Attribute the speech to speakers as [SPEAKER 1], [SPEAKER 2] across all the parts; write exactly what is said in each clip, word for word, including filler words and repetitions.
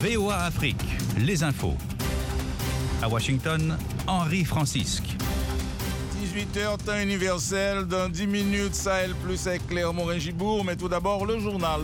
[SPEAKER 1] V O A Afrique, les infos. À Washington, Henri Francisque.
[SPEAKER 2] dix-huit heures, temps universel. Dans dix minutes, Sahel plus avec Claire Morin-Gibourg. Mais tout d'abord, le journal.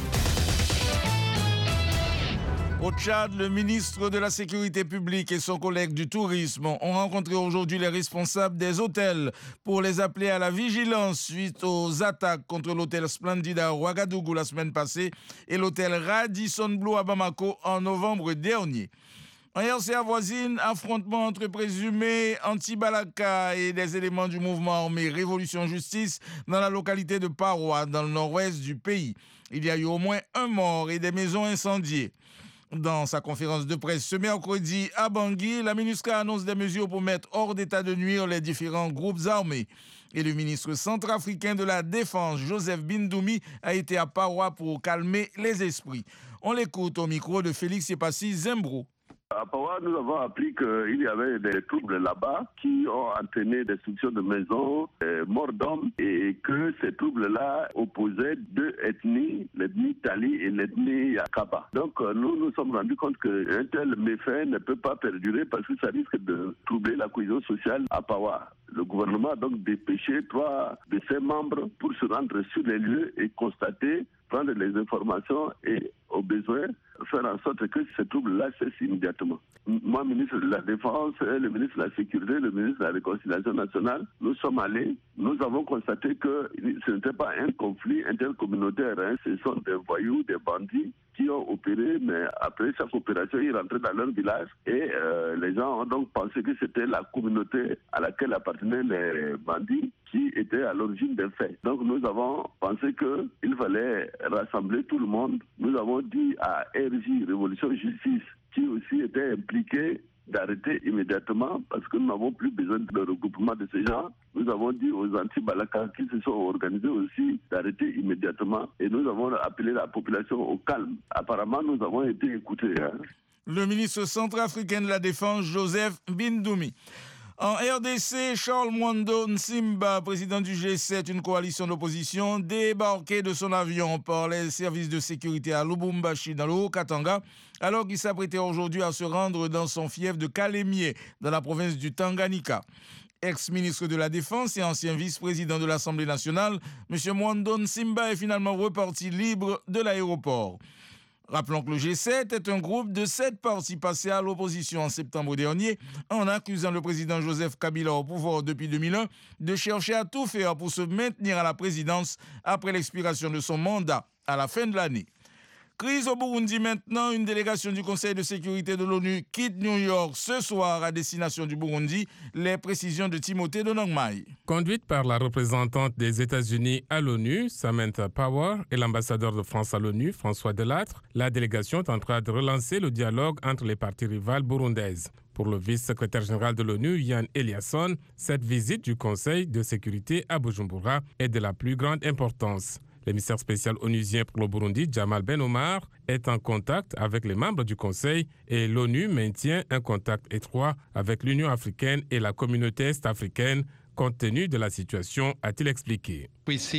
[SPEAKER 2] Au Tchad, le ministre de la Sécurité publique et son collègue du tourisme ont rencontré aujourd'hui les responsables des hôtels pour les appeler à la vigilance suite aux attaques contre l'hôtel Splendid à Ouagadougou la semaine passée et l'hôtel Radisson Blu à Bamako en novembre dernier. En R C A voisine, affrontement entre présumés anti-Balaka et des éléments du mouvement armé Révolution Justice dans la localité de Paroa, dans le nord-ouest du pays. Il y a eu au moins un mort et des maisons incendiées. Dans sa conférence de presse ce mercredi à Bangui, la MINUSCA annonce des mesures pour mettre hors d'état de nuire les différents groupes armés. Et le ministre centrafricain de la Défense, Joseph Bindoumi, a été à Paroa pour calmer les esprits. On l'écoute au micro de Félix Yepassi Zembro.
[SPEAKER 3] À Paroa, nous avons appris qu'il y avait des troubles là-bas qui ont entraîné destruction de maisons, euh, mort d'hommes, et que ces troubles-là opposaient deux ethnies, l'ethnie Tali et l'ethnie Yakaba. Donc euh, nous nous sommes rendus compte qu'un tel méfait ne peut pas perdurer parce que ça risque de troubler la cohésion sociale à Paroa. Le gouvernement a donc dépêché trois de ses membres pour se rendre sur les lieux et constater, prendre les informations et, au besoin, faire en sorte que ces troubles-là cessent immédiatement. Moi, ministre de la Défense, le ministre de la Sécurité, le ministre de la Réconciliation nationale, nous sommes allés, nous avons constaté que ce n'était pas un conflit intercommunautaire, hein, ce sont des voyous, des bandits qui ont opéré, mais après chaque opération, ils rentraient dans leur village et euh, les gens ont donc pensé que c'était la communauté à laquelle appartenaient les bandits qui était à l'origine des faits. Donc nous avons pensé qu'il fallait rassembler tout le monde. Nous avons dit à R J, Révolution Justice, qui aussi était impliqué, d'arrêter immédiatement parce que nous n'avons plus besoin de regroupement de ces gens. Nous avons dit aux anti-Balaka qui se sont organisés aussi d'arrêter immédiatement et nous avons appelé la population au calme. Apparemment, nous avons été écoutés. Hein.
[SPEAKER 2] Le ministre centrafricain de la Défense, Joseph Bindoumi. En R D C, Charles Mwando Nsimba, président du G sept, une coalition d'opposition, débarqué de son avion par les services de sécurité à Lubumbashi, dans le Haut-Katanga, alors qu'il s'apprêtait aujourd'hui à se rendre dans son fief de Kalemie, dans la province du Tanganyika. Ex-ministre de la Défense et ancien vice-président de l'Assemblée nationale, M. Mwando Nsimba est finalement reparti libre de l'aéroport. Rappelons que le G sept est un groupe de sept partis passés à l'opposition en septembre dernier en accusant le président Joseph Kabila au pouvoir depuis deux mille un de chercher à tout faire pour se maintenir à la présidence après l'expiration de son mandat à la fin de l'année. Crise au Burundi maintenant, une délégation du Conseil de sécurité de l'ONU quitte New York ce soir à destination du Burundi. Les précisions de Timothée Donangmai.
[SPEAKER 4] Conduite par la représentante des États-Unis à l'ONU, Samantha Power, et l'ambassadeur de France à l'ONU, François Delattre, la délégation tentera de relancer le dialogue entre les parties rivales burundaises. Pour le vice-secrétaire général de l'ONU, Yann Eliasson, cette visite du Conseil de sécurité à Bujumbura est de la plus grande importance. L'émissaire spécial onusien pour le Burundi, Jamal Ben Omar, est en contact avec les membres du Conseil et l'ONU maintient un contact étroit avec l'Union africaine et la communauté est-africaine compte tenu de la situation, a-t-il expliqué.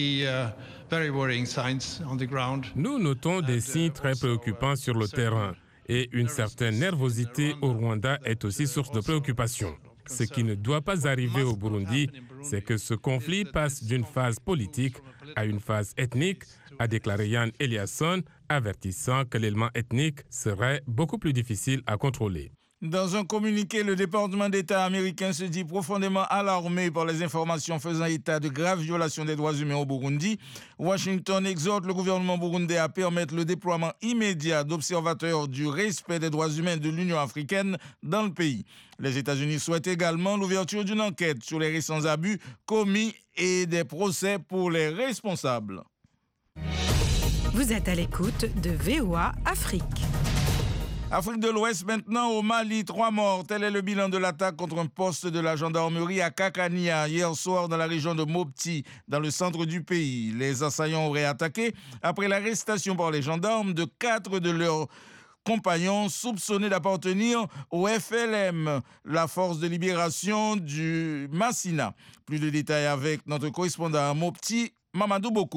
[SPEAKER 4] Nous notons des signes très préoccupants sur le terrain et une certaine nervosité au Rwanda est aussi source de préoccupation. Ce qui ne doit pas arriver au Burundi, c'est que ce conflit passe d'une phase politique à une phase ethnique, a déclaré Yann Eliasson, avertissant que l'élément ethnique serait beaucoup plus difficile à contrôler.
[SPEAKER 2] Dans un communiqué, le département d'État américain se dit profondément alarmé par les informations faisant état de graves violations des droits humains au Burundi. Washington exhorte le gouvernement burundais à permettre le déploiement immédiat d'observateurs du respect des droits humains de l'Union africaine dans le pays. Les États-Unis souhaitent également l'ouverture d'une enquête sur les récents abus commis et des procès pour les responsables.
[SPEAKER 5] Vous êtes à l'écoute de V O A Afrique.
[SPEAKER 2] Afrique de l'Ouest maintenant, au Mali, trois morts. Tel est le bilan de l'attaque contre un poste de la gendarmerie à Kakania hier soir dans la région de Mopti, dans le centre du pays. Les assaillants auraient attaqué après l'arrestation par les gendarmes de quatre de leurs compagnons soupçonnés d'appartenir au F L M, la force de libération du Massina. Plus de détails avec notre correspondant à Mopti, Mamadou Bokoum.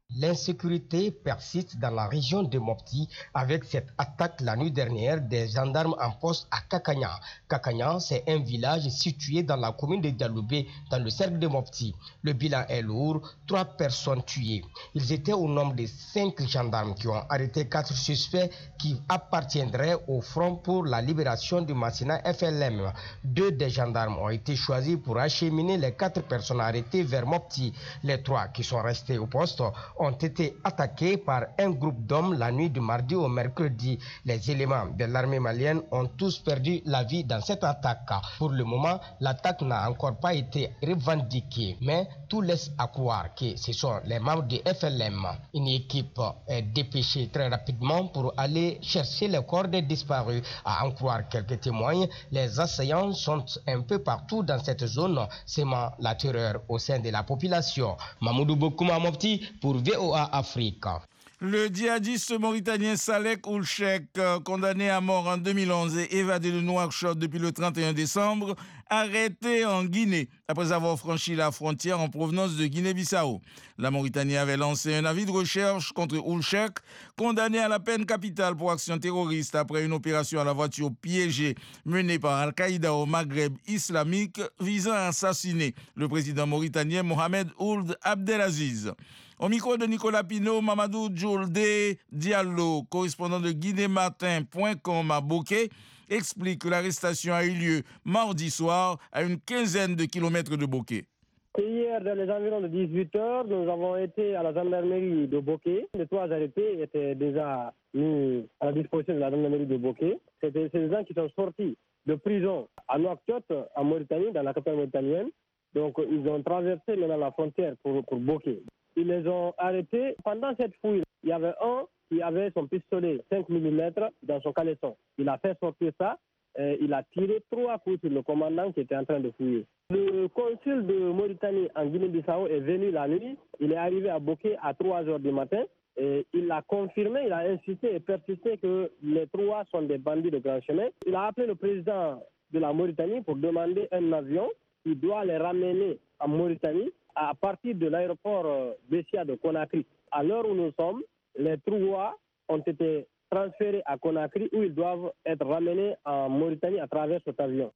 [SPEAKER 6] L'insécurité persiste dans la région de Mopti avec cette attaque la nuit dernière des gendarmes en poste à Kakanya. Kakanya, c'est un village situé dans la commune de Dialoubé, dans le cercle de Mopti. Le bilan est lourd, trois personnes tuées. Ils étaient au nombre de cinq gendarmes qui ont arrêté quatre suspects qui appartiendraient au Front pour la libération du Massina F L M. Deux des gendarmes ont été choisis pour acheminer les quatre personnes arrêtées vers Mopti. Les trois qui sont restés au poste ont été attaqués par un groupe d'hommes la nuit du mardi au mercredi. Les éléments de l'armée malienne ont tous perdu la vie dans cette attaque. Pour le moment, l'attaque n'a encore pas été revendiquée, mais tout laisse à croire que ce sont les membres du F L M. Une équipe est dépêchée très rapidement pour aller chercher les corps des disparus. À en croire quelques témoins, les assaillants sont un peu partout dans cette zone, sémant la terreur au sein de la population. Mamoudou Bokouma Mopti pour V O A Afrique.
[SPEAKER 2] Le djihadiste mauritanien Salek Oulchek, condamné à mort en deux mille onze et évadé de Nouakchott depuis le trente et un décembre, arrêté en Guinée après avoir franchi la frontière en provenance de Guinée-Bissau. La Mauritanie avait lancé un avis de recherche contre Oulchek, condamné à la peine capitale pour action terroriste après une opération à la voiture piégée menée par Al-Qaïda au Maghreb islamique visant à assassiner le président mauritanien Mohamed Ould Abdelaziz. Au micro de Nicolas Pinault, Mamadou Djoulde Diallo, correspondant de Guinée-Matin point com à Bokeh, explique que l'arrestation a eu lieu mardi soir à une quinzaine de kilomètres de Bokeh.
[SPEAKER 7] Hier, dans les environs de dix-huit heures, nous avons été à la gendarmerie de Bokeh. Les trois arrêtés étaient déjà mis à la disposition de la gendarmerie de Bokeh. C'était ces gens qui sont sortis de prison à Nouakchott, en Mauritanie, dans la capitale mauritanienne. Donc, ils ont traversé maintenant la frontière pour, pour Bokeh. Ils les ont arrêtés. Pendant cette fouille, il y avait un qui avait son pistolet cinq millimètres dans son caleçon. Il a fait sortir ça. Et il a tiré trois coups sur le commandant qui était en train de fouiller. Le consul de Mauritanie en Guinée-Bissau est venu la nuit. Il est arrivé à Bokeh à trois heures du matin. Et il a confirmé, il a insisté et persisté que les trois sont des bandits de grand chemin. Il a appelé le président de la Mauritanie pour demander un avion qui doit les ramener en Mauritanie à partir de l'aéroport Bessia de Conakry. À l'heure où nous sommes, les trois ont été transférés à Conakry où ils doivent être ramenés en Mauritanie à travers cet avion.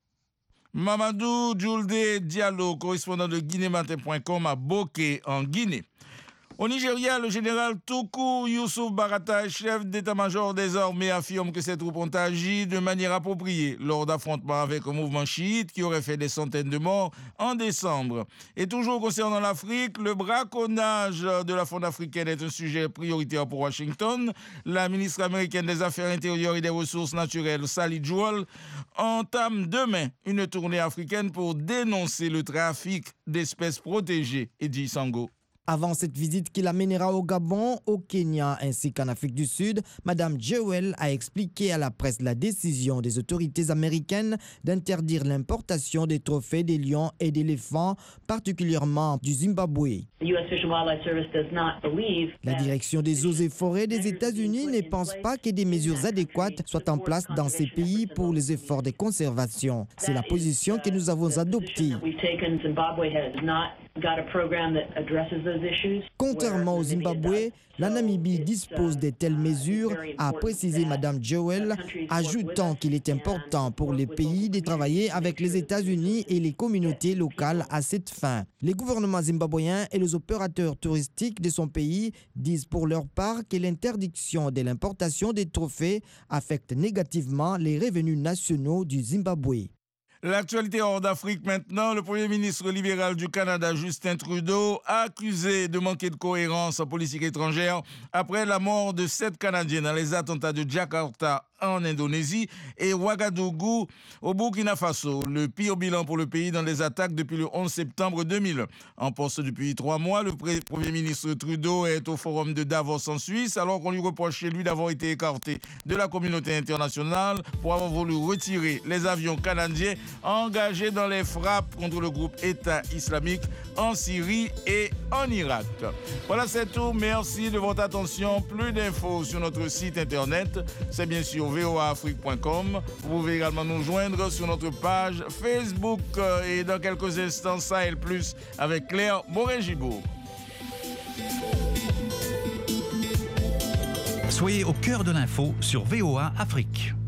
[SPEAKER 2] Mamadou Djoulde Diallo, correspondant de Guinée-Matin point com à Bokeh en Guinée. Au Nigeria, le général Tukur Yusuf Baratai, chef d'état-major des armées, affirme que ses troupes ont agi de manière appropriée lors d'affrontements avec un mouvement chiite qui aurait fait des centaines de morts en décembre. Et toujours concernant l'Afrique, le braconnage de la faune africaine est un sujet prioritaire pour Washington. La ministre américaine des Affaires intérieures et des Ressources naturelles, Sally Jewell, entame demain une tournée africaine pour dénoncer le trafic d'espèces protégées. Eddy Sango.
[SPEAKER 8] Avant cette visite qui l'amènera au Gabon, au Kenya ainsi qu'en Afrique du Sud, Mme Jewell a expliqué à la presse la décision des autorités américaines d'interdire l'importation des trophées des lions et d'éléphants, particulièrement du Zimbabwe. La direction des eaux et forêts des États-Unis ne pense pas que des mesures adéquates soient en place dans ces pays pour les efforts de conservation. C'est la position que nous avons adoptée. Contrairement au Zimbabwe, la Namibie dispose de telles mesures, a précisé Mme Jewell, ajoutant qu'il est important pour les pays de travailler avec les États-Unis et les communautés locales à cette fin. Les gouvernements zimbabwéens et les opérateurs touristiques de son pays disent pour leur part que l'interdiction de l'importation des trophées affecte négativement les revenus nationaux du Zimbabwe.
[SPEAKER 2] L'actualité hors d'Afrique maintenant, le Premier ministre libéral du Canada, Justin Trudeau, a accusé de manquer de cohérence en politique étrangère après la mort de sept Canadiens dans les attentats de Jakarta en Indonésie et Ouagadougou au Burkina Faso. Le pire bilan pour le pays dans les attaques depuis le onze septembre deux mille. En poste depuis trois mois, le Premier ministre Trudeau est au forum de Davos en Suisse alors qu'on lui reproche chez lui d'avoir été écarté de la communauté internationale pour avoir voulu retirer les avions canadiens engagés dans les frappes contre le groupe État islamique en Syrie et en Irak. Voilà, c'est tout. Merci de votre attention. Plus d'infos sur notre site internet. C'est bien sûr v o a afrique point com. Vous pouvez également nous joindre sur notre page Facebook et dans quelques instants, Sahel Plus avec Claire Moré-Gibault.
[SPEAKER 1] Soyez au cœur de l'info sur V O A Afrique.